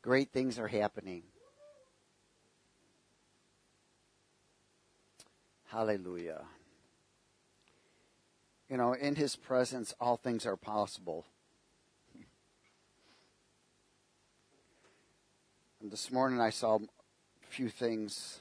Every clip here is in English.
Great things are happening. Hallelujah. You know, in His presence, all things are possible. And this morning I saw a few things.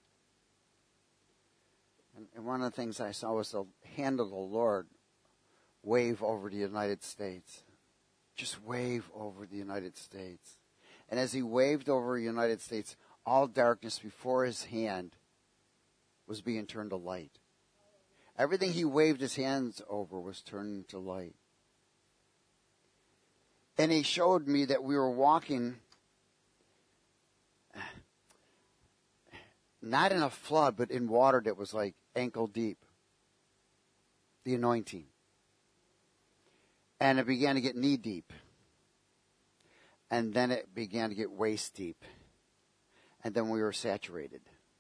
And one of the things I saw was the hand of the Lord wave over the United States. Just wave over the United States. And as He waved over the United States, all darkness before His hand was being turned to light. Everything He waved His hands over was turned into light. And He showed me that we were walking not in a flood, but in water that was like ankle deep. The anointing. And it began to get knee deep. And then it began to get waist deep. And then we were saturated.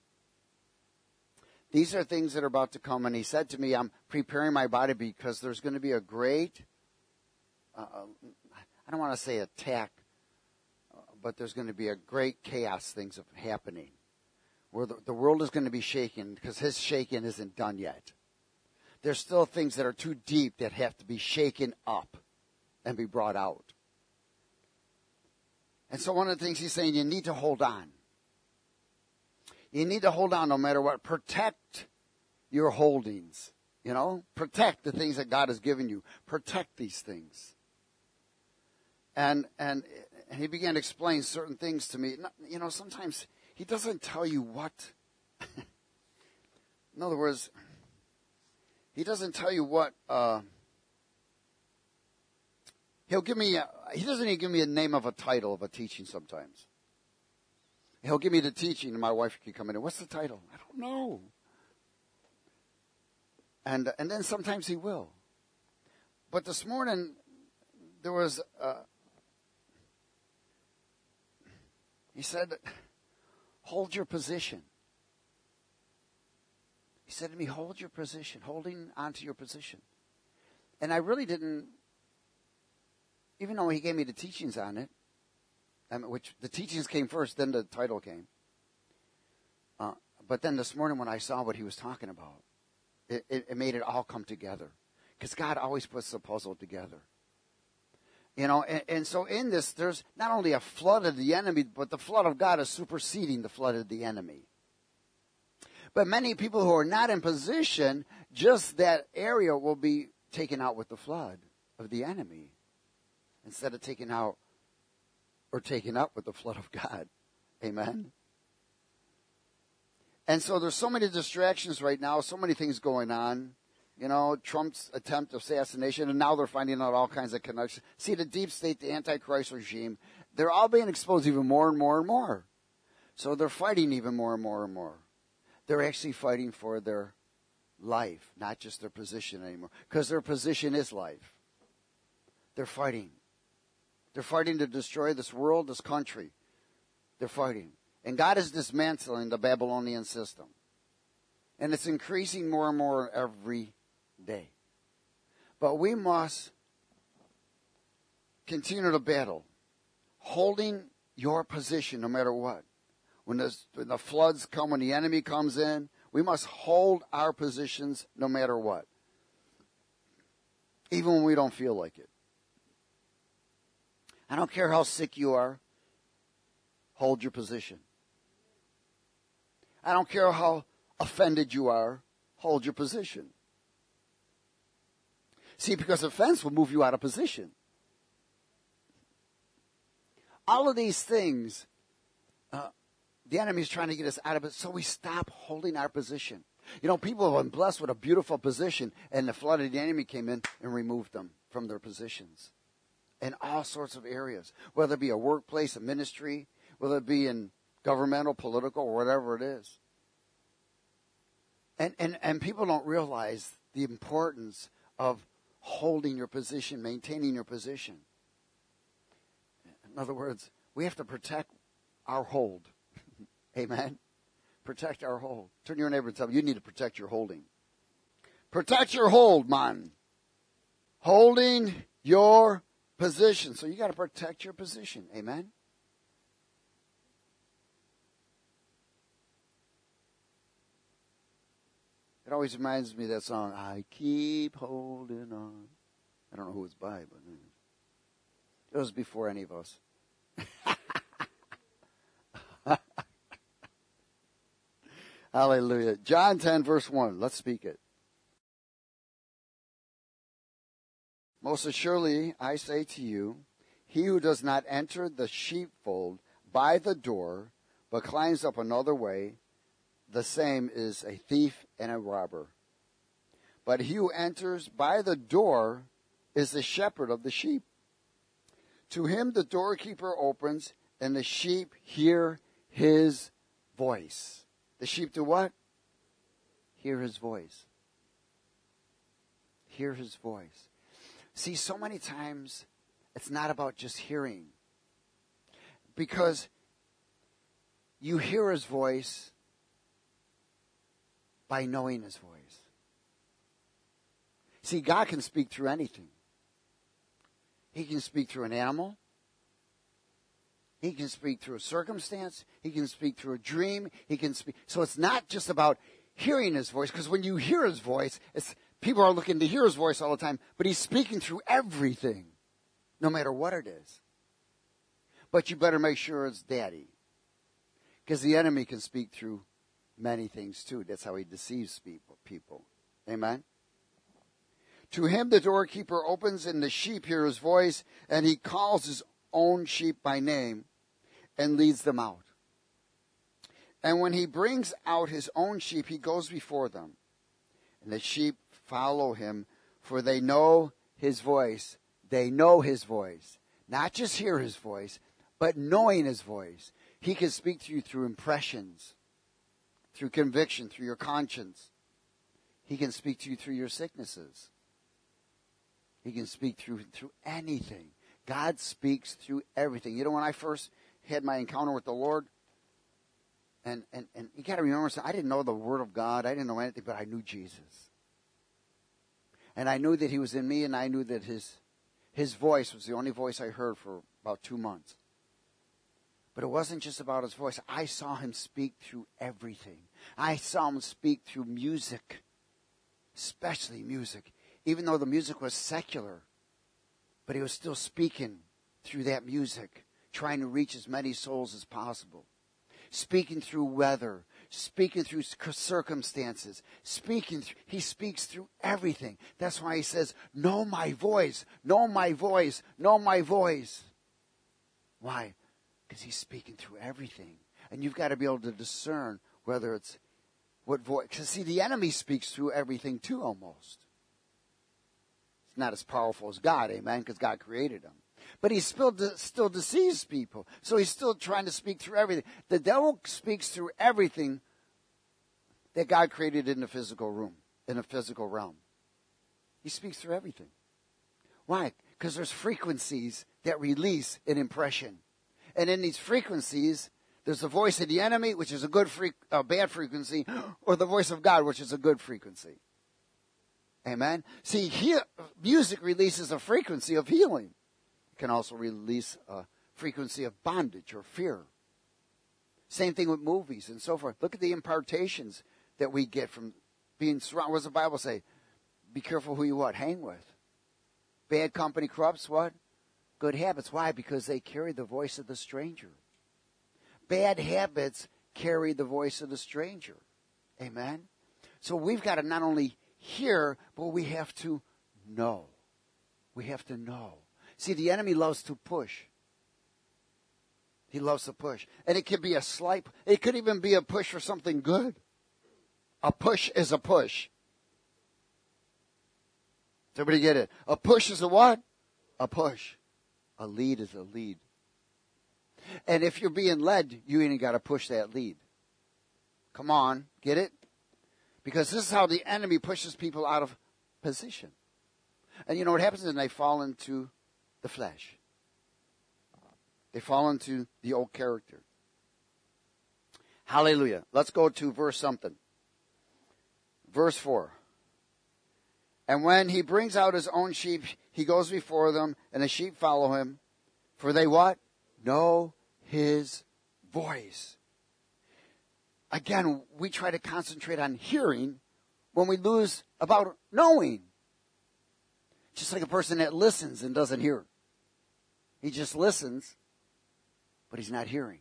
These are things that are about to come. And He said to me, I'm preparing my body because there's going to be a great, I don't want to say attack, but there's going to be a great chaos things happening. Where the world is going to be shaken because His shaking isn't done yet. There's still things that are too deep that have to be shaken up and be brought out. And so one of the things He's saying, you need to hold on. You need to hold on no matter what. Protect your holdings. You know, protect the things that God has given you. Protect these things. And He began to explain certain things to me. You know, sometimes He doesn't tell you what. In other words, He doesn't tell you what. He doesn't even give me a name of a title of a teaching sometimes. He'll give me the teaching and my wife can come in and, what's the title? I don't know. And then sometimes He will. But this morning, there was, He said, hold your position. He said to me, hold your position, holding onto your position. And I really didn't, even though He gave me the teachings on it, which the teachings came first, then the title came. But then this morning when I saw what He was talking about, it made it all come together. Because God always puts the puzzle together. You know, and so in this, there's not only a flood of the enemy, but the flood of God is superseding the flood of the enemy. But many people who are not in position, just that area will be taken out with the flood of the enemy. Instead of taken out or taken up with the flood of God. Amen? And so there's so many distractions right now, so many things going on. You know, Trump's attempt of assassination, and now they're finding out all kinds of connections. See, the deep state, the Antichrist regime, they're all being exposed even more and more and more. So they're fighting even more and more and more. They're actually fighting for their life, not just their position anymore. Because their position is life. They're fighting. They're fighting to destroy this world, this country. They're fighting. And God is dismantling the Babylonian system. And it's increasing more and more every day. But we must continue to battle, holding your position no matter what. When the floods come, when the enemy comes in, we must hold our positions no matter what. Even when we don't feel like it. I don't care how sick you are, hold your position. I don't care how offended you are, hold your position. See, because offense will move you out of position. All of these things, the enemy is trying to get us out of it, so we stop holding our position. You know, people have been blessed with a beautiful position, and the flood of the enemy came in and removed them from their positions in all sorts of areas, whether it be a workplace, a ministry, whether it be in governmental, political, or whatever it is. And people don't realize the importance of holding your position, maintaining your position. In other words, we have to protect our hold. Amen? Protect our hold. Turn to your neighbor and tell them, you need to protect your holding. Protect your hold, man. Holding your position. So you got to protect your position. Amen? always reminds me of that song, I keep holding on. I don't know who it's by, but it was before any of us. Hallelujah. John 10, verse 1. Let's speak it. Most assuredly, I say to you, he who does not enter the sheepfold by the door, but climbs up another way, the same is a thief and a robber. But he who enters by the door is the shepherd of the sheep. To him the doorkeeper opens, and the sheep hear his voice. The sheep do what? Hear his voice. Hear his voice. See, so many times it's not about just hearing. Because you hear his voice by knowing his voice. See, God can speak through anything. He can speak through an animal. He can speak through a circumstance. He can speak through a dream. He can speak. So it's not just about hearing his voice, because when you hear his voice, people are looking to hear his voice all the time, but he's speaking through everything, no matter what it is. But you better make sure it's daddy, because the enemy can speak through many things too. That's how he deceives people. Amen? To him the doorkeeper opens, and the sheep hear his voice, and he calls his own sheep by name and leads them out. And when he brings out his own sheep, he goes before them. And the sheep follow him, for they know his voice. They know his voice. Not just hear his voice, but knowing his voice. He can speak to you through impressions, through conviction, through your conscience. He can speak to you through your sicknesses. He can speak through anything. God speaks through everything. You know, when I first had my encounter with the Lord, and you got to remember, I didn't know the Word of God. I didn't know anything, but I knew Jesus. And I knew that he was in me, and I knew that his voice was the only voice I heard for about 2 months. But it wasn't just about his voice. I saw him speak through everything. I saw him speak through music, especially music. Even though the music was secular, but he was still speaking through that music, trying to reach as many souls as possible. Speaking through weather, speaking through circumstances, he speaks through everything. That's why he says, know my voice, know my voice, know my voice. Why? Because he's speaking through everything. And you've got to be able to discern whether it's what voice. Because see, the enemy speaks through everything too, almost. It's not as powerful as God, amen, because God created him. But he still deceives people. So he's still trying to speak through everything. The devil speaks through everything that God created in the physical realm. He speaks through everything. Why? Because there's frequencies that release an impression. And in these frequencies, there's the voice of the enemy, which is a bad frequency, or the voice of God, which is a good frequency. Amen? See, music releases a frequency of healing. It can also release a frequency of bondage or fear. Same thing with movies and so forth. Look at the impartations that we get from being surrounded. What does the Bible say? Be careful who you hang with. Bad company corrupts what? Good habits. Why? Because they carry the voice of the stranger. Bad habits carry the voice of the stranger. Amen? So we've got to not only hear, but we have to know. We have to know. See, the enemy loves to push. He loves to push. And it could be it could even be a push for something good. A push is a push. Does everybody get it? A push is a what? A push. A lead is a lead. And if you're being led, you ain't got to push that lead. Come on, get it? Because this is how the enemy pushes people out of position. And you know what happens is they fall into the flesh. They fall into the old character. Hallelujah. Let's go to verse something. Verse 4. And when he brings out his own sheep, he goes before them, and the sheep follow him. For they what? Know his voice. Again, we try to concentrate on hearing when we lose about knowing. Just like a person that listens and doesn't hear. He just listens, but he's not hearing.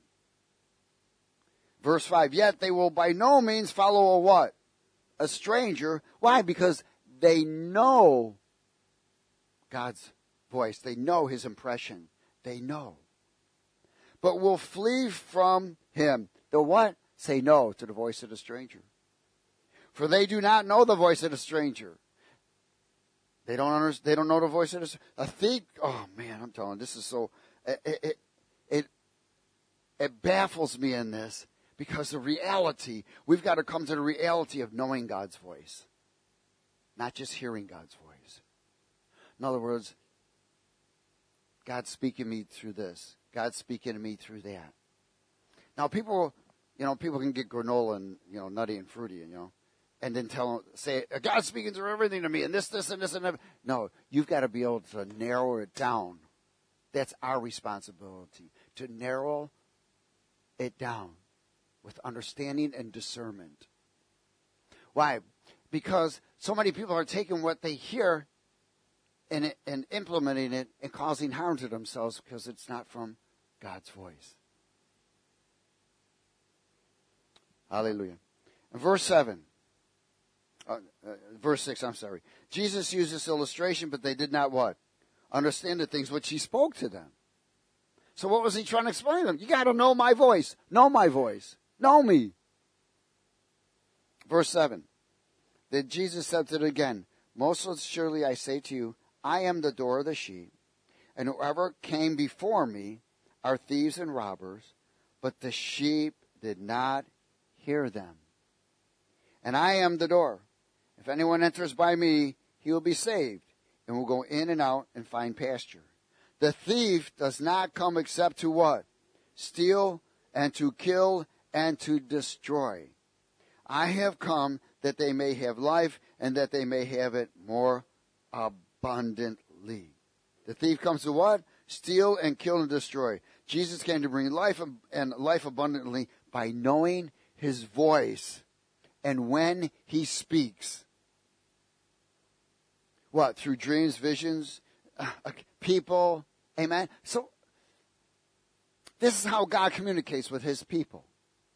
Verse 5, yet they will by no means follow a what? A stranger. Why? Because they know God's voice. They know his impression. They know. But will flee from him. They'll what? Say no to the voice of the stranger. For they do not know the voice of the stranger. They don't understand. They don't know the voice of the stranger. A thief. Oh man, I'm telling you, this is so. It baffles me in this because the reality. We've got to come to the reality of knowing God's voice, not just hearing God's voice. In other words, God's speaking to me through this. God's speaking to me through that. Now, people can get granola and, nutty and fruity, and then say, God's speaking through everything to me, and this, and this, and that. No, you've got to be able to narrow it down. That's our responsibility, to narrow it down with understanding and discernment. Why? Because so many people are taking what they hear and implementing it and causing harm to themselves because it's not from God's voice. Hallelujah. In verse 6, I'm sorry. Jesus used this illustration, but they did not what? Understand the things which he spoke to them. So what was he trying to explain to them? You got to know my voice. Know my voice. Know me. Verse 7. Then Jesus said to them again, most surely I say to you, I am the door of the sheep, and whoever came before me are thieves and robbers, but the sheep did not hear them. And I am the door. If anyone enters by me, he will be saved, and will go in and out and find pasture. The thief does not come except to what? Steal and to kill and to destroy. I have come that they may have life and that they may have it more abundantly. The thief comes to what? Steal and kill and destroy. Jesus came to bring life and life abundantly by knowing his voice and when he speaks. What? Through dreams, visions, people. Amen. So this is how God communicates with his people.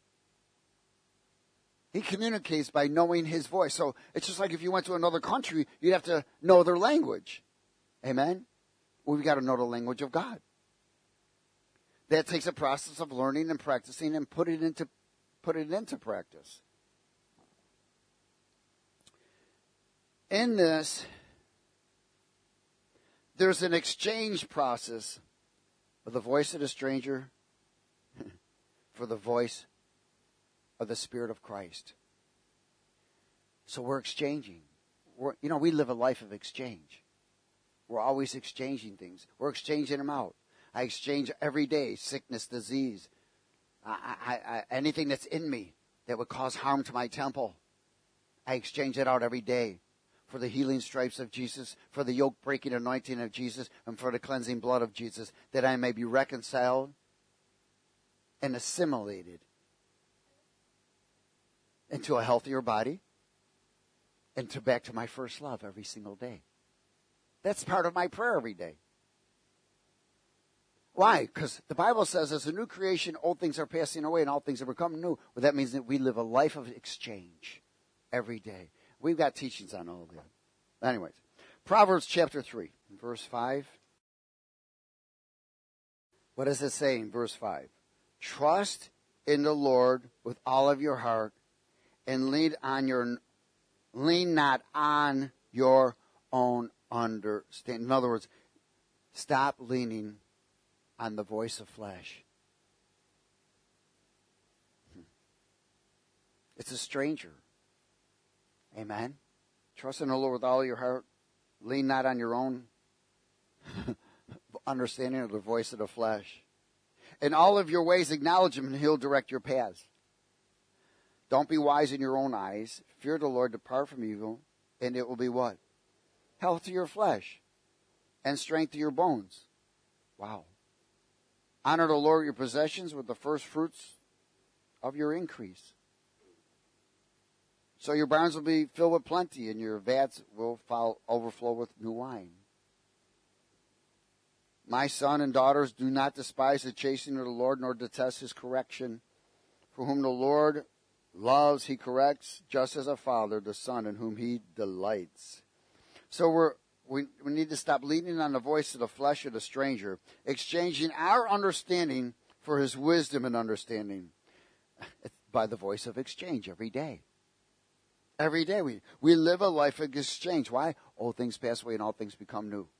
He communicates by knowing his voice. So it's just like if you went to another country, you'd have to know their language. Amen. We've got to know the language of God. That takes a process of learning and practicing and put it into practice. In this, there's an exchange process of the voice of the stranger for the voice of the Spirit of Christ. So we're exchanging. We live a life of exchange. We're always exchanging things. We're exchanging them out. I exchange every day, sickness, disease, anything that's in me that would cause harm to my temple. I exchange it out every day for the healing stripes of Jesus, for the yoke-breaking anointing of Jesus, and for the cleansing blood of Jesus, that I may be reconciled and assimilated into a healthier body and back to my first love every single day. That's part of my prayer every day. Why? Because the Bible says as a new creation, old things are passing away and all things are becoming new. Well, that means that we live a life of exchange every day. We've got teachings on all of that. Anyways, Proverbs chapter 3, verse 5. What does it say in verse 5? Trust in the Lord with all of your heart and lean not on your own understanding. In other words, stop leaning on the voice of flesh. It's a stranger. Amen. Trust in the Lord with all your heart. Lean not on your own understanding of the voice of the flesh. In all of your ways acknowledge him and he'll direct your paths. Don't be wise in your own eyes. Fear the Lord, depart from evil, and it will be what? Health to your flesh and strength to your bones. Wow. Honor the Lord your possessions with the first fruits of your increase. So your barns will be filled with plenty, and your vats will overflow with new wine. My son and daughters, do not despise the chastening of the Lord, nor detest his correction. For whom the Lord loves, he corrects, just as a father the son in whom he delights. So we need to stop leaning on the voice of the flesh of the stranger, exchanging our understanding for his wisdom and understanding by the voice of exchange every day. Every day we live a life of exchange. Why? Old things pass away and all things become new.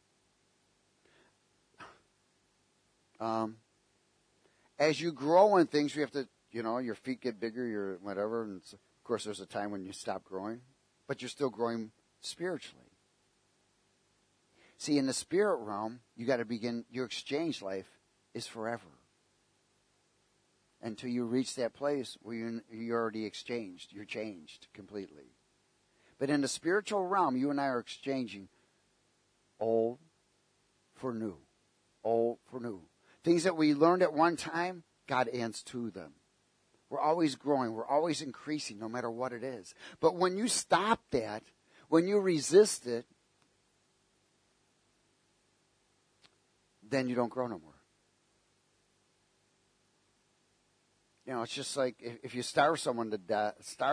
As you grow in things, you have to, your feet get bigger, your whatever, and of course there's a time when you stop growing, but you're still growing spiritually. See, in the spirit realm, you got to begin, your exchange life is forever. Until you reach that place where you're already exchanged, you're changed completely. But in the spiritual realm, you and I are exchanging old for new. Old for new. Things that we learned at one time, God adds to them. We're always growing. We're always increasing, no matter what it is. But when you stop that, when you resist it, then you don't grow no more. It's just like if you starve someone to death,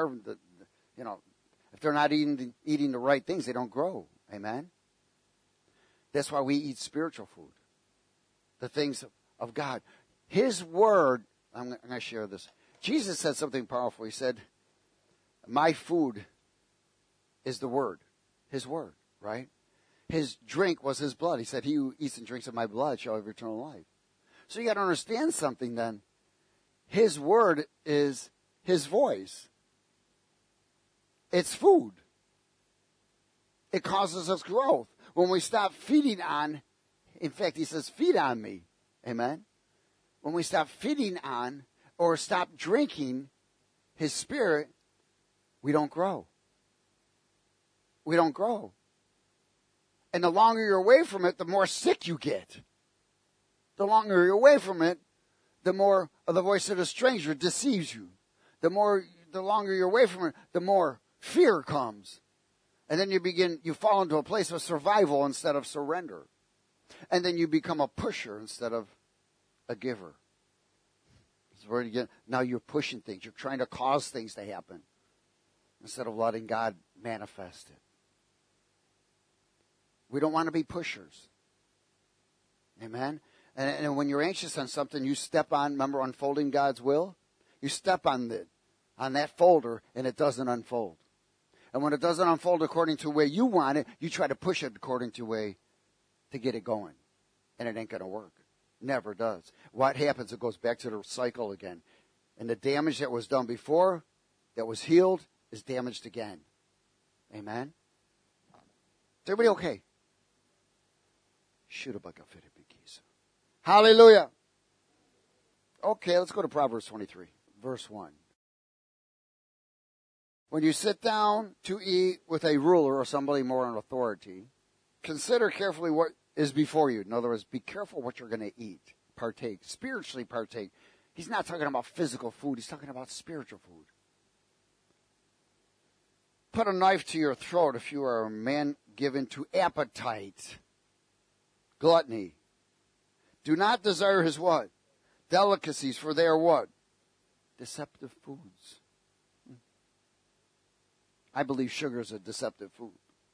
if they're not eating the right things, they don't grow. Amen? That's why we eat spiritual food. The things of God. His word, I'm going to share this. Jesus said something powerful. He said, my food is the word. His word, right? His drink was his blood. He said, he who eats and drinks of my blood shall have eternal life. So you got to understand something then. His word is his voice. It's food. It causes us growth. When we stop feeding on, in fact, he says, feed on me. Amen? When we stop feeding on or stop drinking his spirit, we don't grow. We don't grow. And the longer you're away from it, the more sick you get. The longer you're away from it, the more of the voice of the stranger deceives you. The longer you're away from it, the more fear comes. And then you fall into a place of survival instead of surrender. And then you become a pusher instead of a giver. Now you're pushing things. You're trying to cause things to happen instead of letting God manifest it. We don't want to be pushers. Amen? And when you're anxious on something, you step on, remember unfolding God's will? You step on that folder and it doesn't unfold. And when it doesn't unfold according to the way you want it, you try to push it according to the way to get it going. And it ain't going to work. Never does. What happens? It goes back to the cycle again. And the damage that was done before, that was healed, is damaged again. Amen? Is everybody okay? Hallelujah. Okay, let's go to Proverbs 23, verse 1. When you sit down to eat with a ruler or somebody more in authority, consider carefully what is before you. In other words, be careful what you're going to eat, partake, spiritually partake. He's not talking about physical food. He's talking about spiritual food. Put a knife to your throat if you are a man given to appetite, gluttony. Do not desire his what? Delicacies, for they are what? Deceptive foods. I believe sugar is a deceptive food.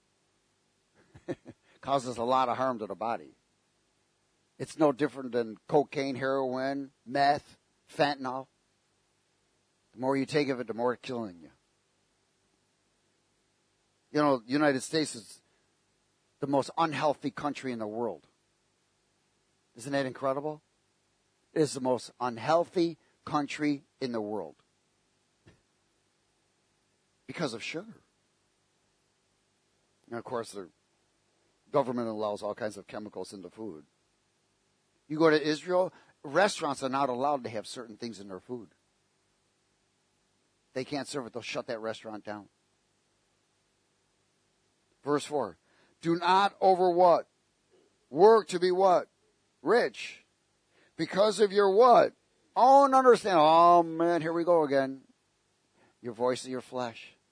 Causes a lot of harm to the body. It's no different than cocaine, heroin, meth, fentanyl. The more you take of it, the more it's killing you. The United States is the most unhealthy country in the world. Isn't that incredible? It is the most unhealthy country in the world. Because of sugar. And of course, the government allows all kinds of chemicals in the food. You go to Israel, restaurants are not allowed to have certain things in their food. They can't serve it. They'll shut that restaurant down. Verse 4. Do not over what? Work to be what? Rich. Because of your what? Own understanding. Oh man, here we go again. Your voice of your flesh.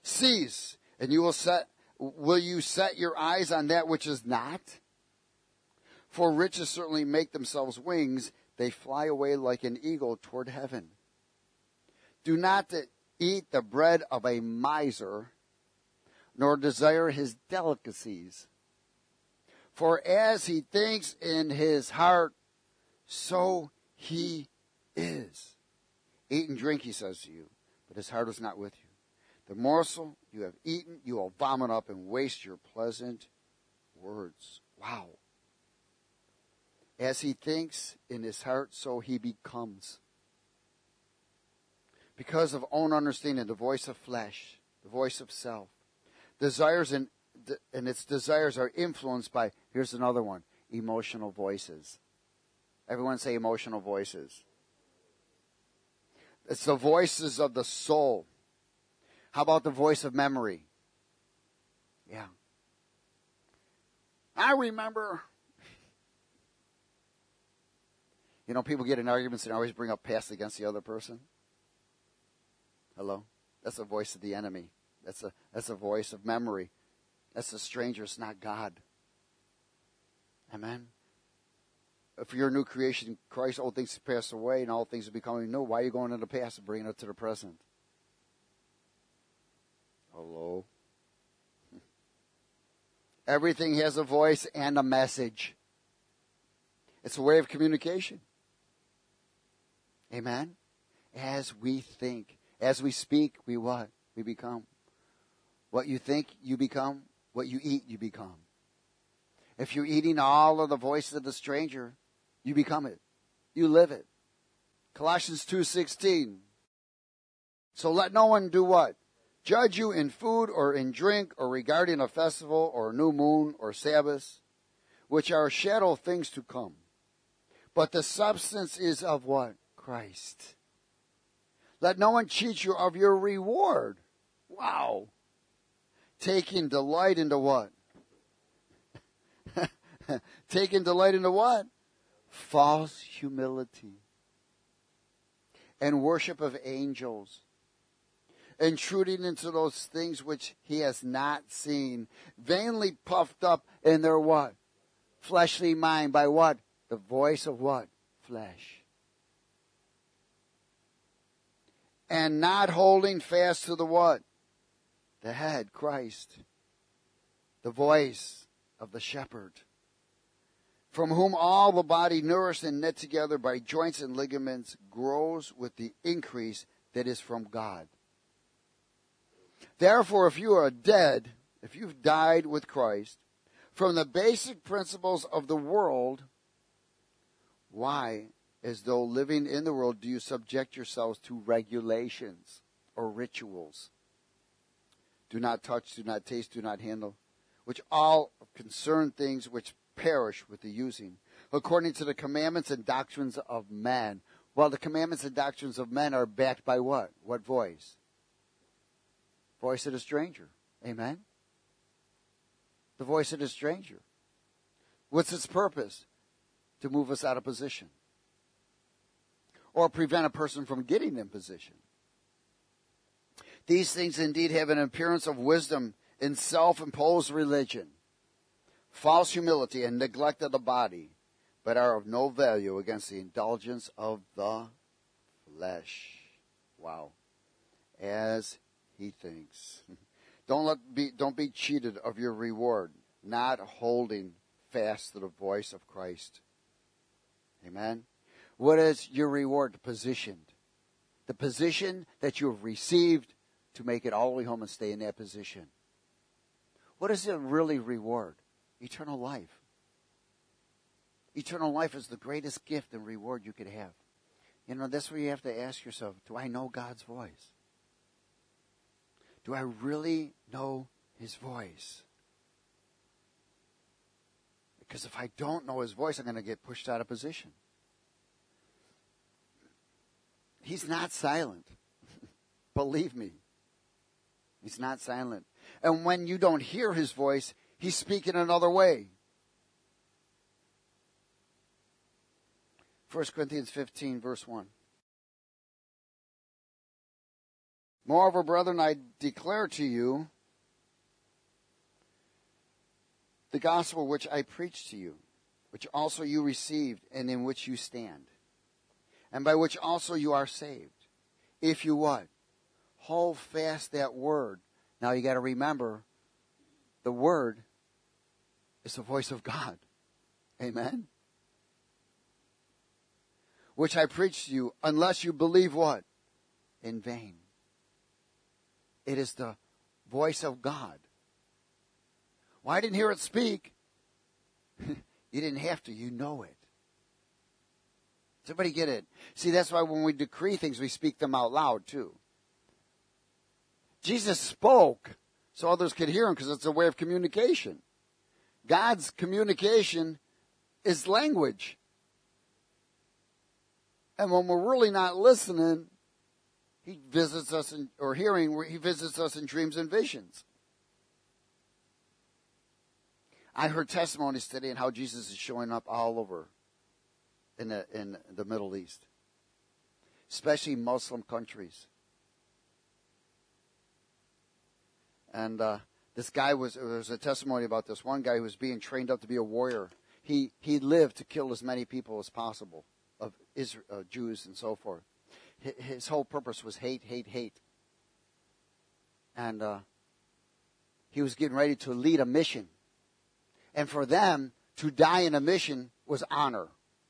Cease, and will you set your eyes on that which is not? For riches certainly make themselves wings. They fly away like an eagle toward heaven. Do not eat the bread of a miser, nor desire his delicacies. For as he thinks in his heart, so he is. Eat and drink, he says to you, but his heart is not with you. The morsel you have eaten, you will vomit up and waste your pleasant words. Wow. As he thinks in his heart, so he becomes. Because of own understanding, the voice of flesh, the voice of self, desires and its desires are influenced by, here's another one, emotional voices. Everyone say emotional voices. It's the voices of the soul. How about the voice of memory? Yeah. I remember. You know, people get in arguments and always bring up past against the other person. Hello? That's the voice of the enemy. That's a voice of memory. That's the stranger. It's not God. Amen? If you're a new creation in Christ, old things have passed away and all things are becoming new. Why are you going into the past and bringing it to the present? Hello? Everything has a voice and a message. It's a way of communication. Amen? As we think. As we speak, we what? We become. What you think, you become. What you eat, you become. If you're eating all of the voices of the stranger, you become it. You live it. Colossians 2:16. So let no one do what? Judge you in food or in drink or regarding a festival or a new moon or Sabbath, which are shadow things to come. But the substance is of what? Christ. Let no one cheat you of your reward. Wow. Taking delight into what? Taking delight into what? False humility. And worship of angels. Intruding into those things which he has not seen. Vainly puffed up in their what? Fleshly mind. By what? The voice of what? Flesh. And not holding fast to the what? The head, Christ. The voice of the shepherd. From whom all the body, nourished and knit together by joints and ligaments, grows with the increase that is from God. Therefore, if you are dead, if you've died with Christ, from the basic principles of the world, why, as though living in the world, do you subject yourselves to regulations or rituals? Do not touch, do not taste, do not handle, which all concern things which perish with the using, according to the commandments and doctrines of men. Well, the commandments and doctrines of men are backed by what? What voice? Voice of the stranger. Amen? The voice of the stranger. What's its purpose? To move us out of position. Or prevent a person from getting in position. These things indeed have an appearance of wisdom in self-imposed religion, false humility, and neglect of the body, but are of no value against the indulgence of the flesh. Wow. As he thinks. Don't be cheated of your reward, not holding fast to the voice of Christ. Amen. What is your reward? Positioned. The position that you have received to make it all the way home and stay in that position. What is it really reward? Eternal life. Eternal life is the greatest gift and reward you could have. You know, that's where you have to ask yourself, do I know God's voice? Do I really know his voice? Because if I don't know his voice, I'm going to get pushed out of position. He's not silent. Believe me. He's not silent. And when you don't hear his voice, he's speaking another way. 1 Corinthians 15, verse 1. Moreover, brethren, I declare to you the gospel which I preached to you, which also you received, and in which you stand, and by which also you are saved. If you what? Hold fast that word. Now you got to remember, the word is the voice of God. Amen? Which I preached to you, unless you believe what? In vain. It is the voice of God. Well, I didn't hear it speak. You didn't have to. You know it. Does everybody get it? See, that's why when we decree things, we speak them out loud, too. Jesus spoke so others could hear him because it's a way of communication. God's communication is language. And when we're really not listening, he visits us he visits us in dreams and visions. I heard testimonies today on how Jesus is showing up all over in the Middle East, especially Muslim countries. And there was a testimony about this one guy who was being trained up to be a warrior. He lived to kill as many people as possible of Israel, Jews and so forth. His whole purpose was hate, hate, hate. And he was getting ready to lead a mission. And for them, to die in a mission was honor.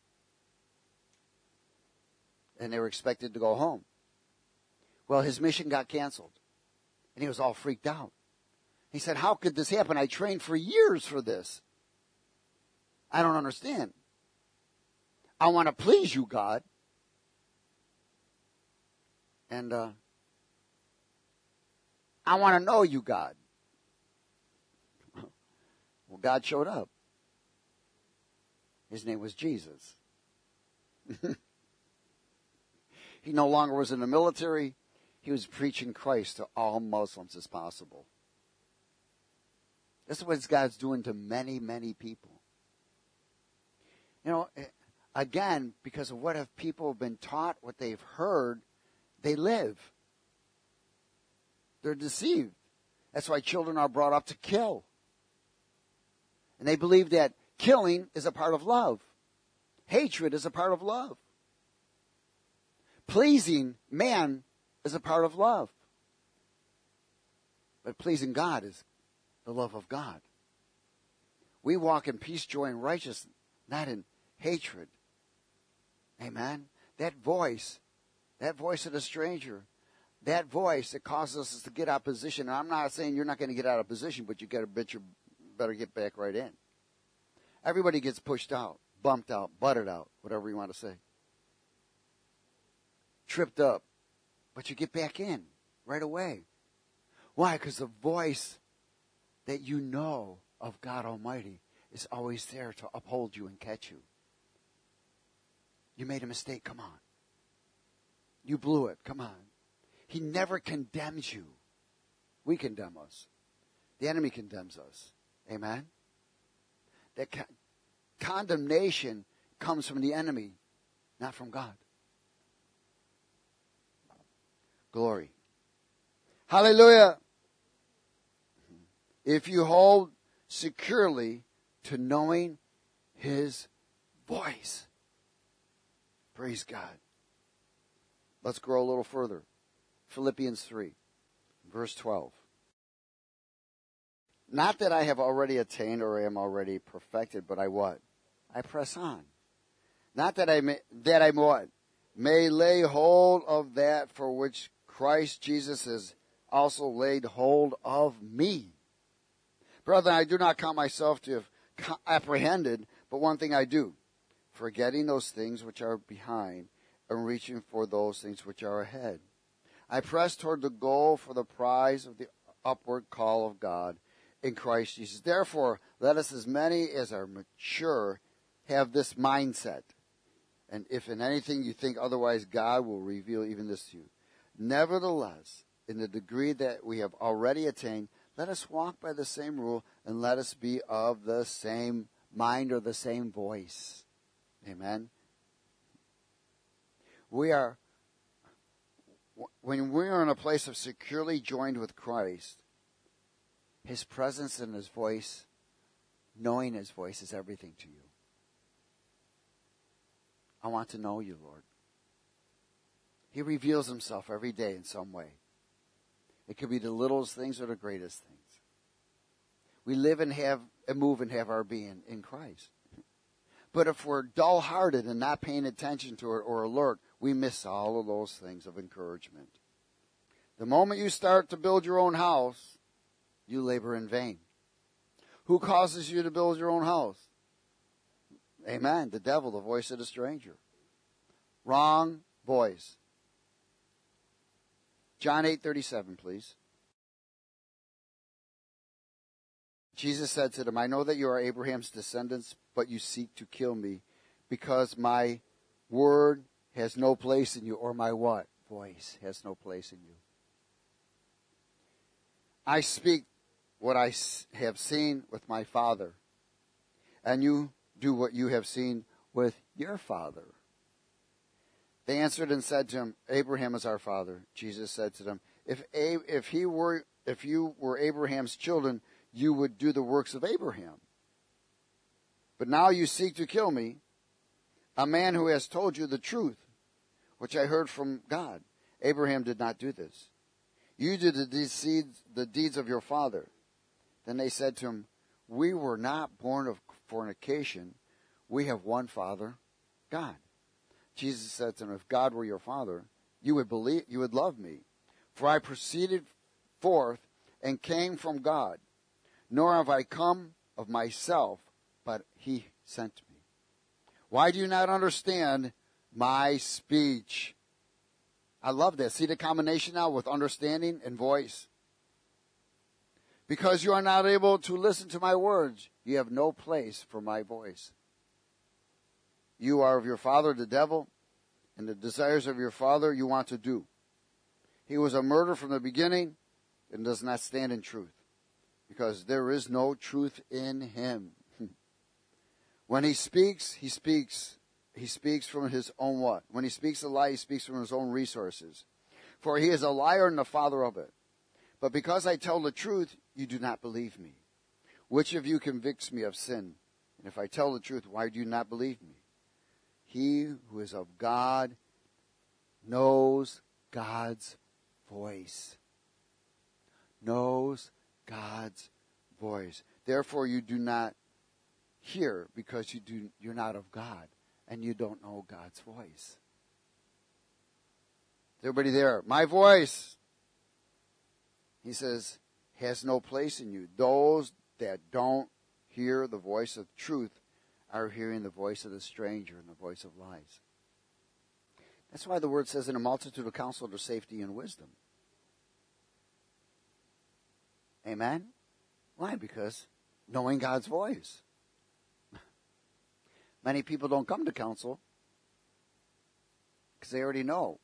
And they were expected to go home. Well, his mission got canceled. And he was all freaked out. He said, how could this happen? I trained for years for this. I don't understand. I want to please you, God. And I want to know you, God. Well, God showed up. His name was Jesus. He no longer was in the military. He was preaching Christ to all Muslims as possible. This is what God's doing to many, many people. You know, again, because of what have people been taught, what they've heard, they live. They're deceived. That's why children are brought up to kill. And they believe that killing is a part of love. Hatred is a part of love. Pleasing man is a part of love. But pleasing God is the love of God. We walk in peace, joy, and righteousness, not in hatred. Amen? That voice of the stranger, that voice that causes us to get out of position. And I'm not saying you're not going to get out of position, but you better get back right in. Everybody gets pushed out, bumped out, butted out, whatever you want to say. Tripped up. But you get back in right away. Why? Because the voice that you know of God Almighty is always there to uphold you and catch you. You made a mistake, come on. You blew it, come on. He never condemns you. We condemn us. The enemy condemns us. Amen? That condemnation comes from the enemy, not from God. Glory. Hallelujah. If you hold securely to knowing his voice. Praise God. Let's grow a little further. Philippians 3, verse 12. Not that I have already attained or am already perfected, but I what? I press on. Not that I what? May lay hold of that for which Christ Jesus has also laid hold of me. Brethren, I do not count myself to have apprehended, but one thing I do, forgetting those things which are behind and reaching for those things which are ahead. I press toward the goal for the prize of the upward call of God in Christ Jesus. Therefore, let us, as many as are mature, have this mindset. And if in anything you think otherwise, God will reveal even this to you. Nevertheless, in the degree that we have already attained, let us walk by the same rule, and let us be of the same mind or the same voice. Amen. We're when we're in a place of securely joined with Christ, His presence and His voice, knowing His voice is everything to you. I want to know you, Lord. He reveals Himself every day in some way. It could be the littlest things or the greatest things. We live and have and move and have our being in Christ. But if we're dull-hearted and not paying attention to it or alert, we miss all of those things of encouragement. The moment you start to build your own house, you labor in vain. Who causes you to build your own house? Amen. The devil, the voice of the stranger. Wrong voice. John 8:37, please. Jesus said to them, I know that you are Abraham's descendants, but you seek to kill me because my word has no place in you, or my what? Voice has no place in you. I speak what I have seen with my Father, and you do what you have seen with your father. They answered and said to him, Abraham is our father. Jesus said to them, if you were Abraham's children, you would do the works of Abraham. But now you seek to kill me, a man who has told you the truth, which I heard from God. Abraham did not do this. You did the deeds of your father. Then they said to him, we were not born of fornication. We have one Father, God. Jesus said to them, if God were your Father, you would love me. For I proceeded forth and came from God. Nor have I come of myself, but He sent me. Why do you not understand my speech? I love this. See the combination now with understanding and voice. Because you are not able to listen to my words, you have no place for my voice. You are of your father, the devil, and the desires of your father you want to do. He was a murderer from the beginning and does not stand in truth, because there is no truth in him. When he speaks from his own what? When he speaks a lie, he speaks from his own resources. For he is a liar and the father of it. But because I tell the truth, you do not believe me. Which of you convicts me of sin? And if I tell the truth, why do you not believe me? He who is of God knows God's voice. Knows God's voice. Therefore you do not hear, because you're not of God and you don't know God's voice. Everybody there? My voice, he says, has no place in you. Those that don't hear the voice of truth are hearing the voice of the stranger and the voice of lies. That's why the word says, in a multitude of counsel there's safety and wisdom. Amen? Why? Because knowing God's voice. Many people don't come to counsel because they already know.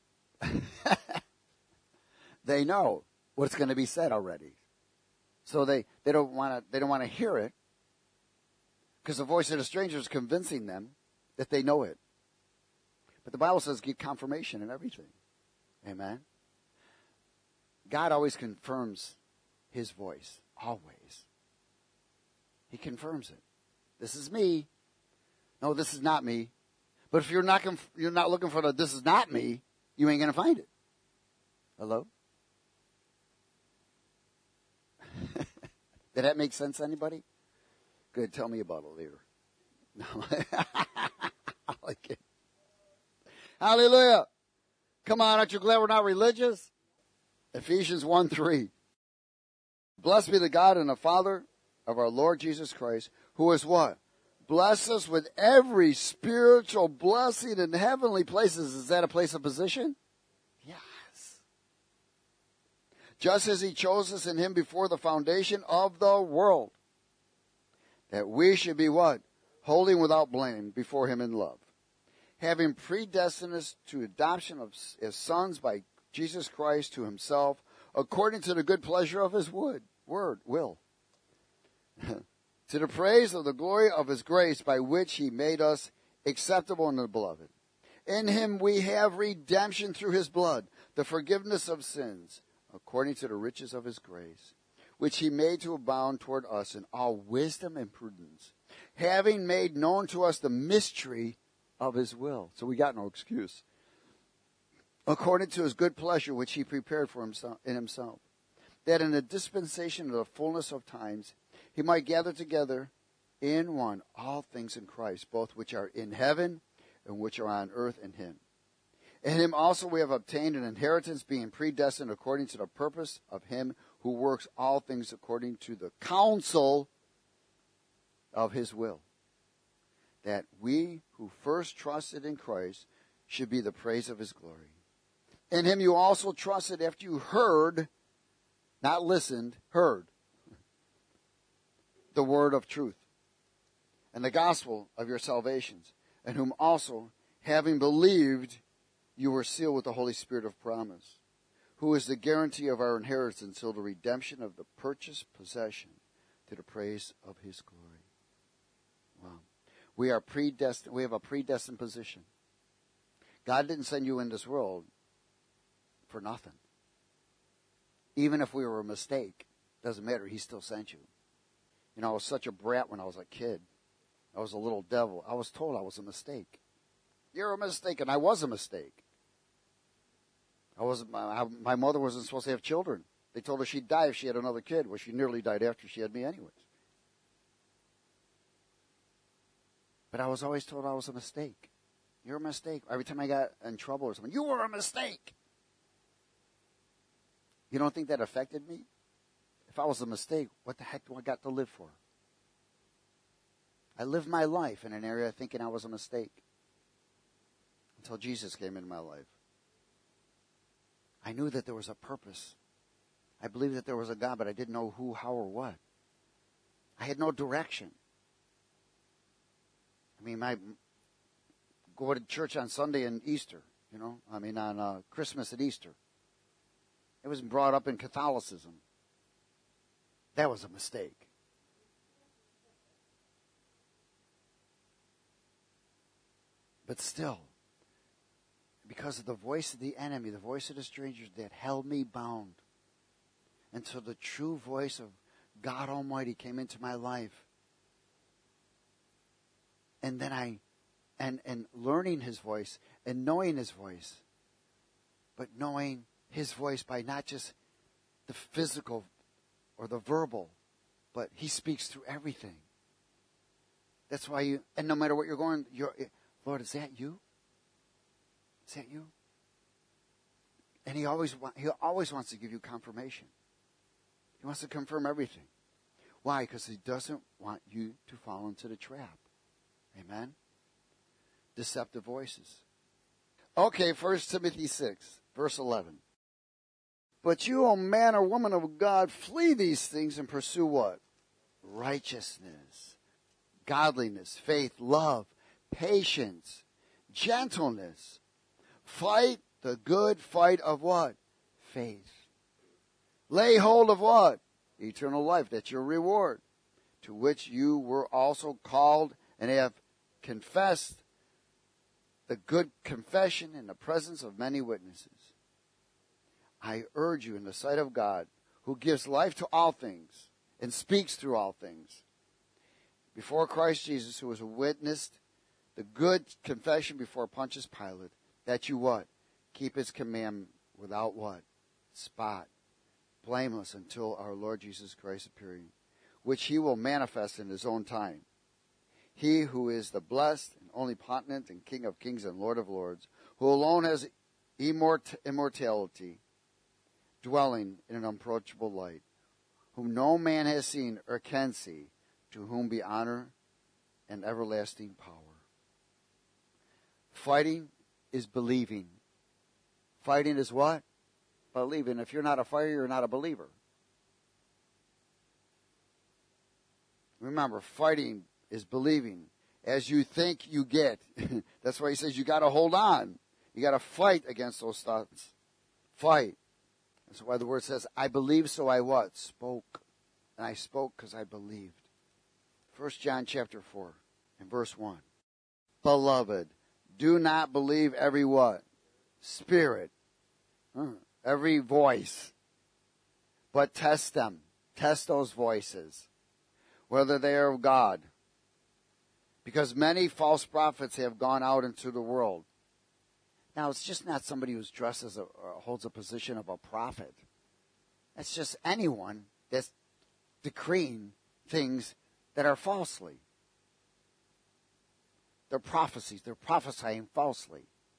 They know what's going to be said already. So they don't want to hear it, because the voice of the stranger is convincing them that they know it. But the Bible says get confirmation in everything. Amen? God always confirms His voice. Always. He confirms it. This is me. No, this is not me. But if you're not looking for the this is not me, you ain't going to find it. Hello? Did that make sense to anybody? Good. Tell me about it later. No. I like it. Hallelujah. Come on, aren't you glad we're not religious? Ephesians 1:3. Blessed be the God and the Father of our Lord Jesus Christ, who is what? Bless us with every spiritual blessing in heavenly places. Is that a place of position? Yes. Just as He chose us in Him before the foundation of the world, that we should be what? Holy and without blame before Him in love. Having predestined us to adoption as sons by Jesus Christ to Himself, according to the good pleasure of His will. To the praise of the glory of His grace, by which He made us acceptable in the Beloved. In Him we have redemption through His blood, the forgiveness of sins, according to the riches of his grace, which he made to abound toward us in all wisdom and prudence, having made known to us the mystery of his will. So we got no excuse. According to his good pleasure, which he prepared for himself in himself, that in the dispensation of the fullness of times he might gather together in one all things in Christ, both which are in heaven and which are on earth in him. In him also we have obtained an inheritance, being predestined according to the purpose of him who works all things according to the counsel of his will, that we who first trusted in Christ should be the praise of his glory. In him you also trusted after you heard, not listened, heard, the word of truth, and the gospel of your salvations, and whom also, having believed, you were sealed with the Holy Spirit of promise, who is the guarantee of our inheritance until the redemption of the purchased possession, to the praise of his glory. Wow. We are predestined. We have a predestined position. God didn't send you in this world for nothing. Even if we were a mistake, doesn't matter. He still sent you. You know, I was such a brat when I was a kid. I was a little devil. I was told I was a mistake. You're a mistake, and I was a mistake. My mother wasn't supposed to have children. They told her she'd die if she had another kid. Well, she nearly died after she had me anyways. But I was always told I was a mistake. You're a mistake. Every time I got in trouble or something, you were a mistake. You don't think that affected me? If I was a mistake, what the heck do I got to live for? I lived my life in an area thinking I was a mistake until Jesus came into my life. I knew that there was a purpose. I believed that there was a God, but I didn't know who, how, or what. I had no direction. I mean, go to church on Sunday and Easter, on Christmas and Easter. It was brought up in Catholicism. That was a mistake. But still, because of the voice of the enemy, the voice of the strangers that held me bound, until the true voice of God Almighty came into my life. And then and learning his voice and knowing his voice, but knowing his voice by not just the physical or the verbal, but he speaks through everything. That's why and no matter what you're going, Lord, is that you? Is that you? And he always wants to give you confirmation. He wants to confirm everything. Why? Because he doesn't want you to fall into the trap. Amen? Deceptive voices. Okay, 1 Timothy 6, verse 11. But you, O man or woman of God, flee these things and pursue what? Righteousness, godliness, faith, love, patience, gentleness. Fight the good fight of what? Faith. Lay hold of what? Eternal life. That's your reward, to which you were also called and have confessed the good confession in the presence of many witnesses. I urge you in the sight of God, who gives life to all things and speaks through all things, before Christ Jesus, who has witnessed the good confession before Pontius Pilate, that you what? Keep his commandment without what? Spot, blameless until our Lord Jesus Christ appearing, which he will manifest in his own time. He who is the blessed and only potentate and King of kings and Lord of lords, who alone has immortality, dwelling in an unapproachable light, whom no man has seen or can see, to whom be honor and everlasting power. Fighting is believing. Fighting is what? Believing. If you're not a fighter, you're not a believer. Remember, fighting is believing. As you think, you get. That's why he says you got to hold on. You got to fight against those thoughts. Fight. That's why the word says, I believe, so I what? Spoke. And I spoke because I believed. 1 John chapter 4 and verse 1. Beloved, do not believe every what? Spirit. Every voice. But test them. Test those voices, whether they are of God. Because many false prophets have gone out into the world. Now, it's just not somebody who's dressed as or holds a position of a prophet. It's just anyone that's decreeing things that are falsely. They're prophecies. They're prophesying falsely.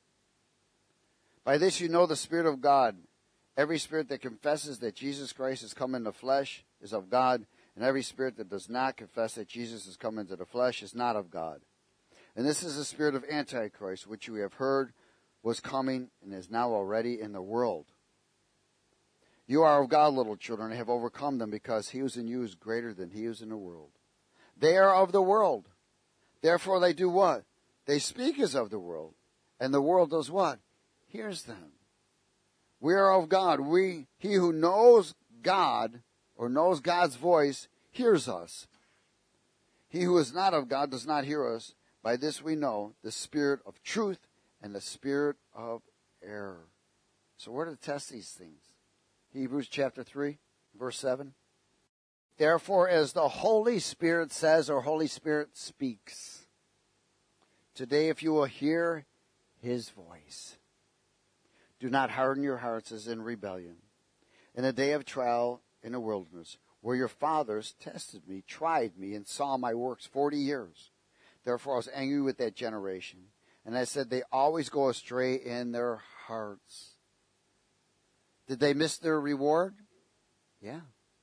By this you know the Spirit of God. Every spirit that confesses that Jesus Christ has come in the flesh is of God, and every spirit that does not confess that Jesus has come into the flesh is not of God. And this is the spirit of Antichrist, which you have heard was coming and is now already in the world. You are of God, little children, and have overcome them, because he who is in you is greater than he who is in the world. They are of the world. Therefore they do what? They speak as of the world. And the world does what? Hears them. We are of God. He who knows God, or knows God's voice, hears us. He who is not of God does not hear us. By this we know the spirit of truth and the spirit of error. So we're to test these things. Hebrews chapter 3, verse 7. Therefore, as the Holy Spirit says, or Holy Spirit speaks, today if you will hear his voice, do not harden your hearts as in rebellion, in a day of trial in the wilderness, where your fathers tested me, tried me, and saw my works 40 years. Therefore I was angry with that generation, and I said, they always go astray in their hearts. Did they miss their reward? Yeah.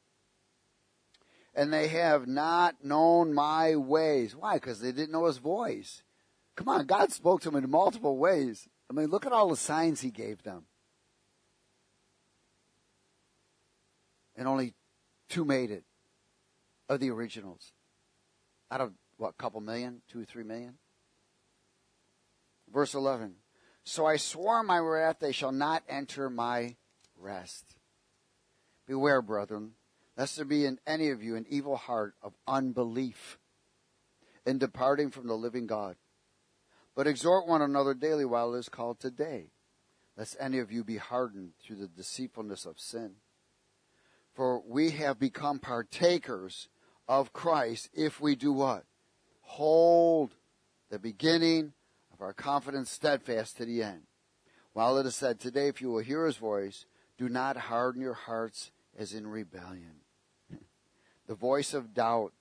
And they have not known my ways. Why? Because they didn't know his voice. Come on, God spoke to them in multiple ways. I mean, look at all the signs he gave them. And only 2 made it of the originals. Out of, what, couple million? 2 or 3 million? Verse 11. So I swore in my wrath, they shall not enter my rest. Beware, brethren, lest there be in any of you an evil heart of unbelief in departing from the living God. But exhort one another daily while it is called today, lest any of you be hardened through the deceitfulness of sin. For we have become partakers of Christ if we do what? Hold the beginning of our confidence steadfast to the end. While it is said, today if you will hear his voice, do not harden your hearts as in rebellion. The voice of doubt,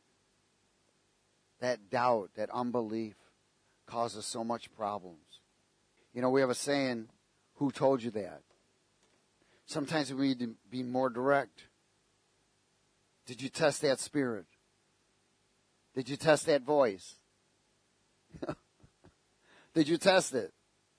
that unbelief, causes so much problems. You know, we have a saying, who told you that? Sometimes we need to be more direct. Did you test that spirit? Did you test that voice? Did you test it?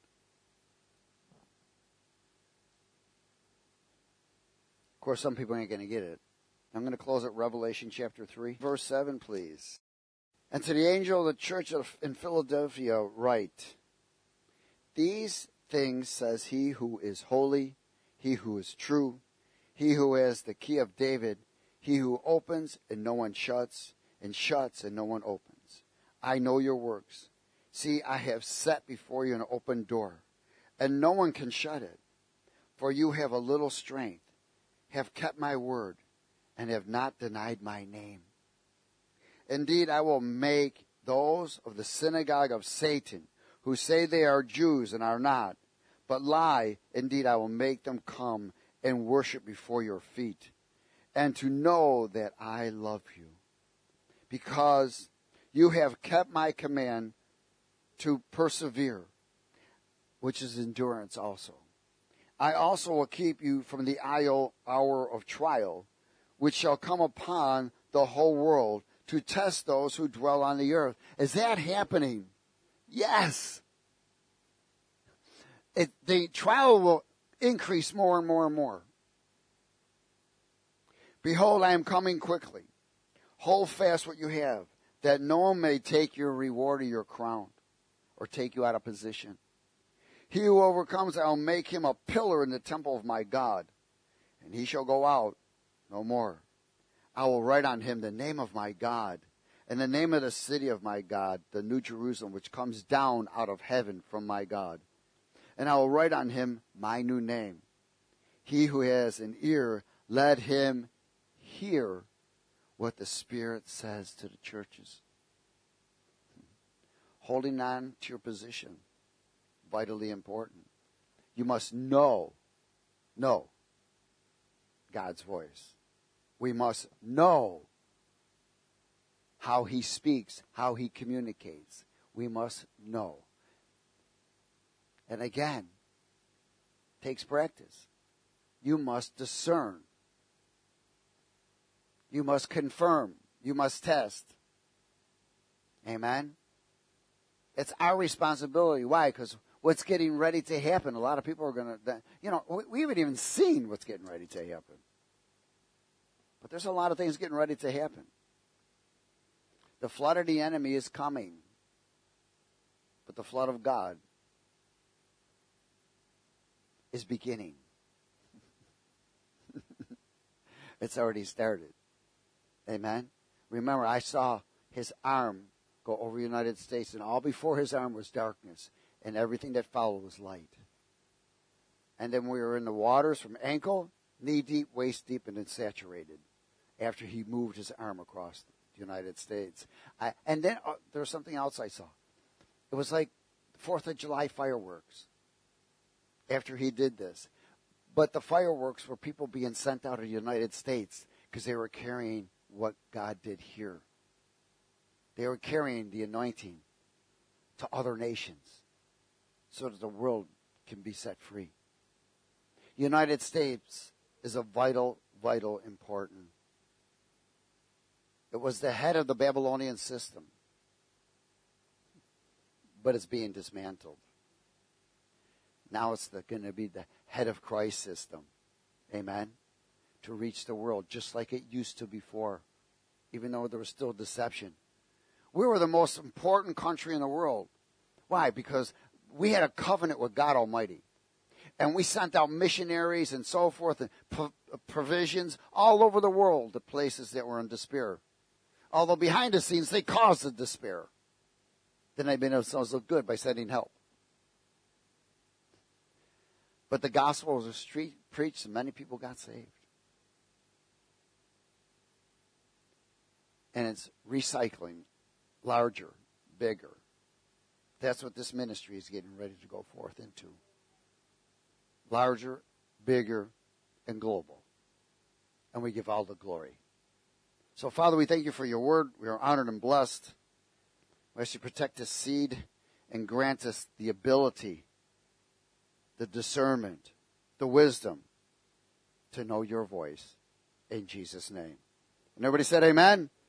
Of course, some people ain't going to get it. I'm going to close at Revelation chapter 3, verse 7, please. And to the angel of the church in Philadelphia write, these things says he who is holy, he who is true, he who has the key of David, he who opens and no one shuts, and shuts and no one opens. I know your works. See, I have set before you an open door, and no one can shut it. For you have a little strength, have kept my word, and have not denied my name. Indeed, I will make those of the synagogue of Satan, who say they are Jews and are not, but lie. Indeed, I will make them come and worship before your feet, and to know that I love you, because you have kept my command to persevere, which is endurance also. I also will keep you from the hour of trial, which shall come upon the whole world, to test those who dwell on the earth. Is that happening? Yes. The trial will increase more and more and more. Behold, I am coming quickly. Hold fast what you have, that no one may take your reward or your crown, or take you out of position. He who overcomes, I will make him a pillar in the temple of my God, and he shall go out no more. I will write on him the name of my God, and the name of the city of my God, the New Jerusalem, which comes down out of heaven from my God. and I will write on him my new name. He who has an ear, let him hear what the Spirit says to the churches. Holding on to your position, vitally important. You must know God's voice. We must know how he speaks, how he communicates. We must know. And again, takes practice. You must discern. You must confirm. You must test. Amen? It's our responsibility. Why? Because what's getting ready to happen, a lot of people are going to, we haven't even seen what's getting ready to happen. But there's a lot of things getting ready to happen. The flood of the enemy is coming. But the flood of God is beginning. It's already started. Amen? Remember, I saw his arm go over the United States, and all before his arm was darkness, and everything that followed was light. And then we were in the waters from ankle, knee deep, waist deep, and then saturated after he moved his arm across the United States. And then there was something else I saw. It was like 4th of July fireworks after he did this. But the fireworks were people being sent out of the United States because they were carrying what God did here. They were carrying the anointing to other nations so that the world can be set free. The United States is a vital important. It was the head of the Babylonian system, but it's being dismantled. Now it's going to be the head of Christ system. Amen? To reach the world just like it used to before, even though there was still deception. We were the most important country in the world. Why? Because we had a covenant with God Almighty. And we sent out missionaries and so forth, and provisions all over the world to places that were in despair. Although behind the scenes, they caused the despair. Then they made themselves look good by sending help. But the gospel was preached and many people got saved. And it's recycling, larger, bigger. That's what this ministry is getting ready to go forth into. Larger, bigger, and global. And we give all the glory. So, Father, we thank you for your word. We are honored and blessed. We ask you to protect this seed and grant us the ability, the discernment, the wisdom to know your voice. In Jesus' name. And everybody said amen.